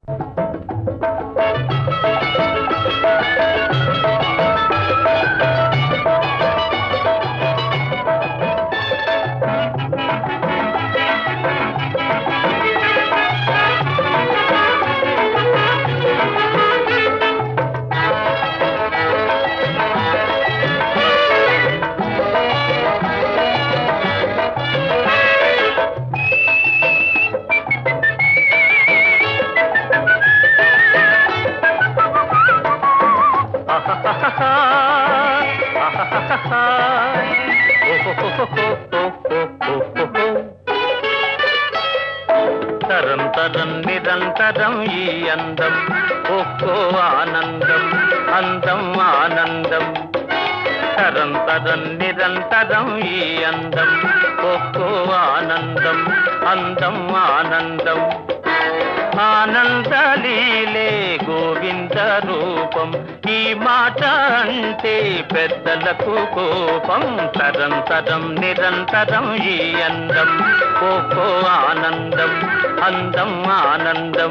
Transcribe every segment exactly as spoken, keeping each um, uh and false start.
తరం తరం నిరంతరం ఈ అందం, ఒక్కో ఆనందం, అందం ఆనందం. తరం తరం నిరంతరం ఈ అందం, ఒక్కో ఆనందం, అందం ఆనందం. ఆనందలీలే గోవింద రూపం, ఈ మాట అంటే పెద్దలకు కోపం. తరం తరం నిరంతరం ఈ అందం, ఒక్కో ఆనందం, అందం ఆనందం.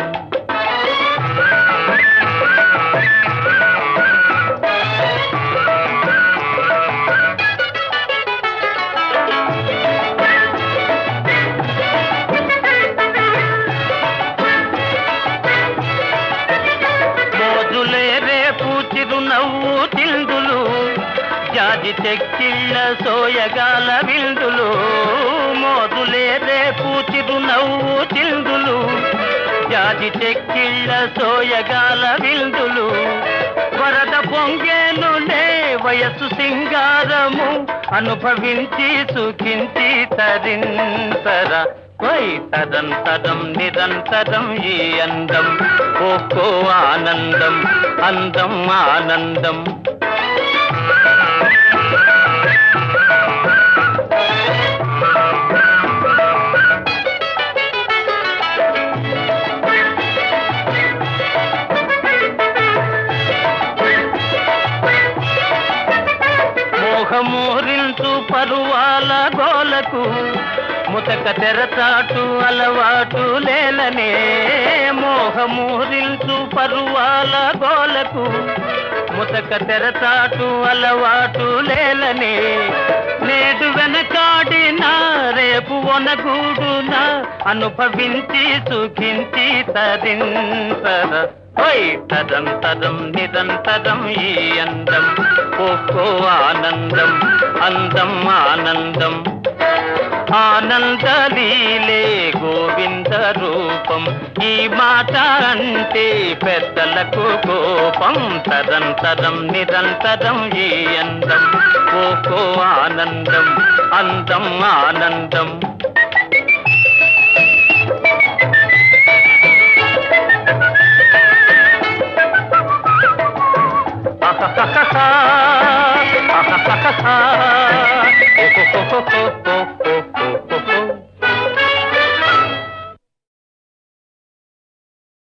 చిరునవ్వు తిందులు, జాజి చెక్కిళ్ళ సోయగాల విందులు. మోదులే రేపు చిరునవ్వు తిందులు, జాజి చెక్కిళ్ళ సోయగాల విందులు. వరద పొంగేనులే వయసు సింగారము, అనుభవించి సుఖించి తరింతర. వై తరం తరం నిరంతరం ఈ అందం, ఒక్కో ఆనందం, అందం ఆనందం. మోహమూరించు పరువాల గోలకు, ముతక తెరచాటు అలవాటు లేలనే. మోహమూరించు పరువాల గోలకు, ముతక తెరచాటు అలవాటు లేలనే. నేడు వెనకాడినా రేపు ఒనగూడునా, అనుభవించి సుఖించి తరింతర. ఓయ్ తరం తరం నిరంతరం ఈ అందం, ఒక్కో ఆనందం, అందం ఆనందం. ఆనందలీలే గోవింద రూపం, ఈ మాట అంటే పెద్దలకు కోపం. తరం తరం నిరంతరం ఈ అందం, ఒక్కో ఆనందం, అందం ఆనందం. ఆహాహాహా ఆహాహాహా ఓహో